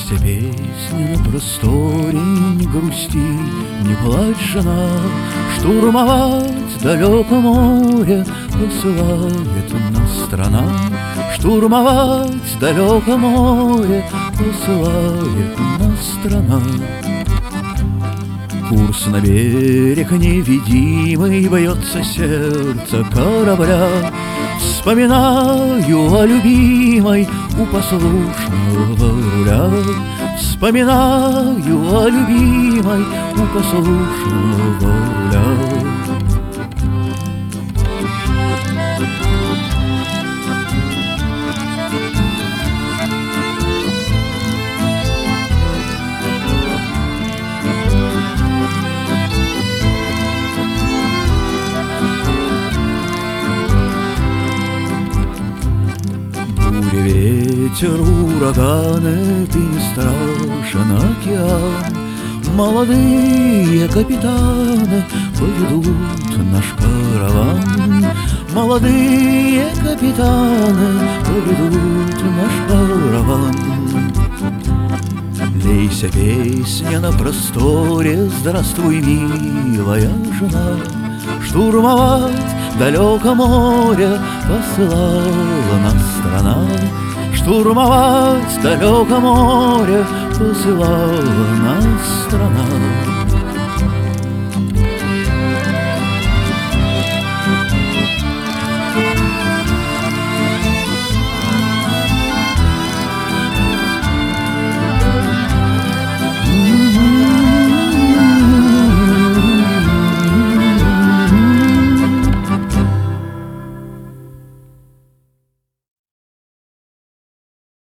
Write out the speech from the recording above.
Лейся, песня на просторе, не грусти, не плачь, жена. Штурмовать далеко море посылает нас страна. Штурмовать далеко море посылает нас страна. Курс на берег невидимый, бьется сердце корабля. Вспоминаю о любимой у послушного руля. Вспоминаю о любимой у послушного руля. Ветер, ураганы, ты не страшен океан. Молодые капитаны поведут наш караван. Молодые капитаны поведут наш караван. Лейся, песня на просторе, здравствуй, милая жена. Штурмовать далеко море посылала нас страна. Штурмовать далеко море посылала нас страна.